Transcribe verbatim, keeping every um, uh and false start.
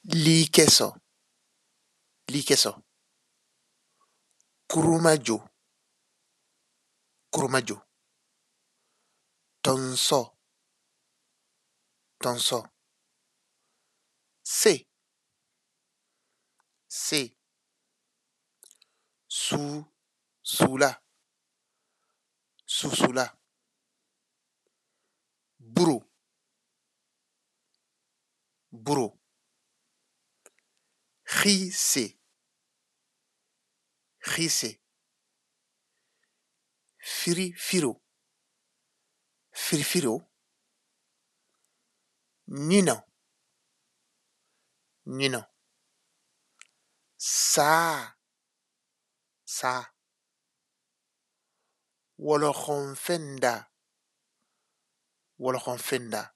Likeso, likeso. Kurumajo, kurumajo. Tonso, tonso. Se, se. Su, sula, susula. Buru, buru. Gise, gise. Firi, firo, firifiro. Nino, nino. Sa, sa. Wolokhonfenda, wolokhonfenda.